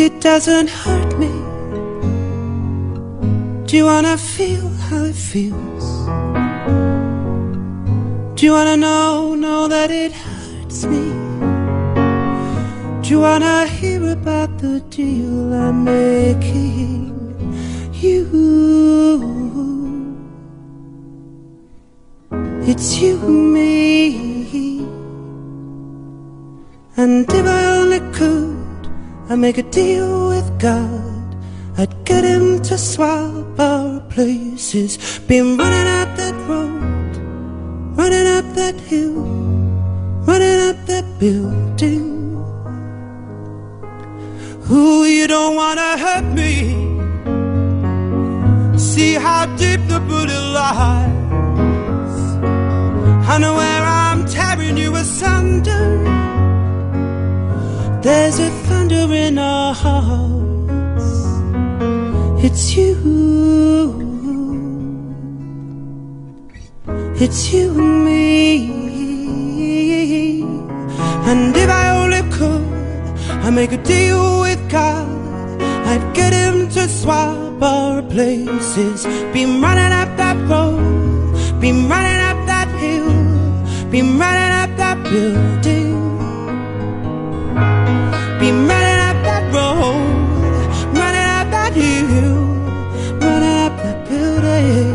it doesn't hurt me. Do you wanna feel how it feels? Do you wanna know that it hurts me? Do you wanna hear about the deal I'm making? You, it's you and me. And if I only could, I'd make a deal with God. I'd get him to swap our places. Been running up that road, running up that hill, running up that building. Ooh, you don't wanna hurt me. See how deep the bullet lies. I know where I'm tearing you asunder. There's a thunder in our hearts. It's you. It's you and me. And if I only could, I'd make a deal with God. I'd get him to swap our places. Been running up that road, been running up that hill, been running up that building. Been running up that road, running up that hill, running up that building.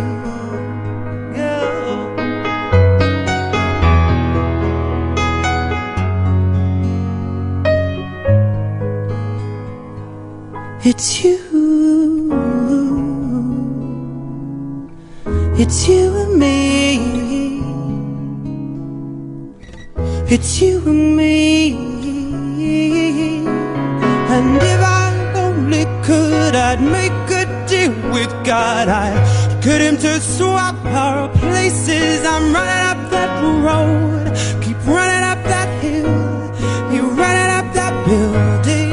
It's you. It's you and me. It's you and me. And if I only could, I'd make a deal with God. I'd get him to swap our places. I'm running up that road, keep running up that hill, you're running up that building.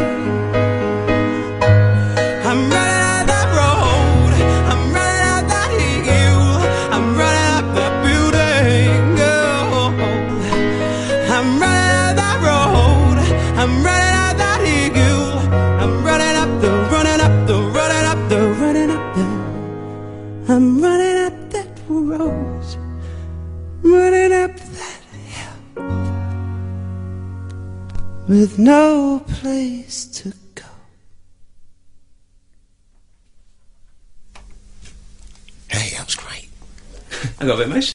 I'm running up that road, I'm running up that hill, I'm running up that building. Oh, I'm running up that road, I'm running up that hill, I'm running up the, running up the, running up the, running up the. I'm running up that road, running up that hill, with no place to go. Hey, that was great. I got a bit emotional.